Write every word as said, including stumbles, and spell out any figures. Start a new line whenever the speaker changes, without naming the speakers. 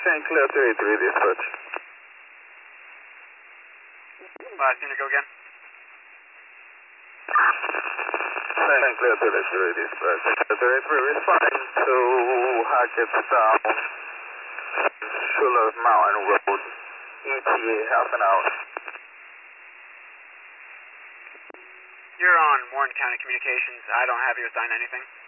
St. Clair Territory Dispatch.
Last unit, go again.
Saint Clair Territory Dispatch. Territory responding to Hackettstown, Schuller Mountain Road, E T A half an hour.
You're on Warren County Communications. I don't have you assign anything.